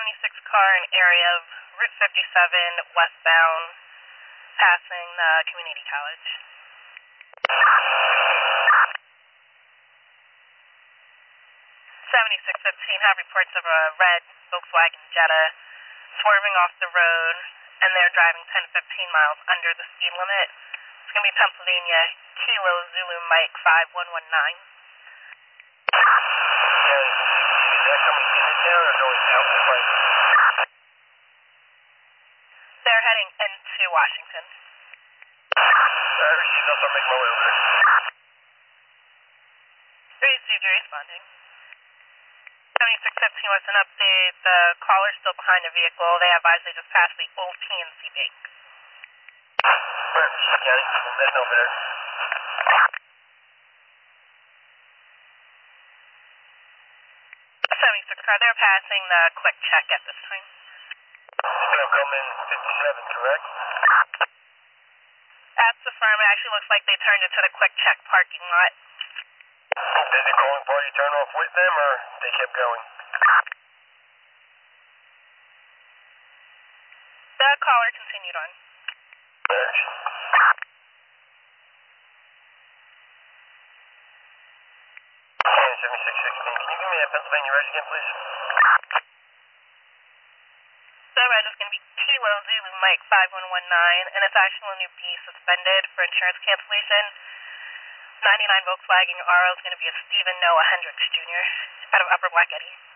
76 car in area of Route 57 westbound, passing the community college. 7615 have reports of a red Volkswagen Jetta swerving off the road, and they're driving 10-15 miles under the speed limit. It's going to be Pennsylvania, Kilo Zulu Mike 5119. Is that coming into town or going out to Franklin? They're heading into Washington. Received, I'll start making my way over there. Received, you're responding. 7615 wants an update. The caller's still behind the vehicle. They advise they just passed the old PNC Bank. Alright, County, I'm heading over there. 76 car, they're passing the quick check at this time. Still coming 57, correct? That's the firm. It actually looks like they turned into the quick check parking lot. Did the calling party turn off with them, or they kept going? The caller continued on. 7616, can you give me that Pennsylvania reg again, please? The reg is going to be Kilo Zulu Mike 5119, and it's actually going to be suspended for insurance cancellation. 99 Volkswagen RO is going to be a Stephen Noah Hendricks Jr. out of Upper Black Eddy.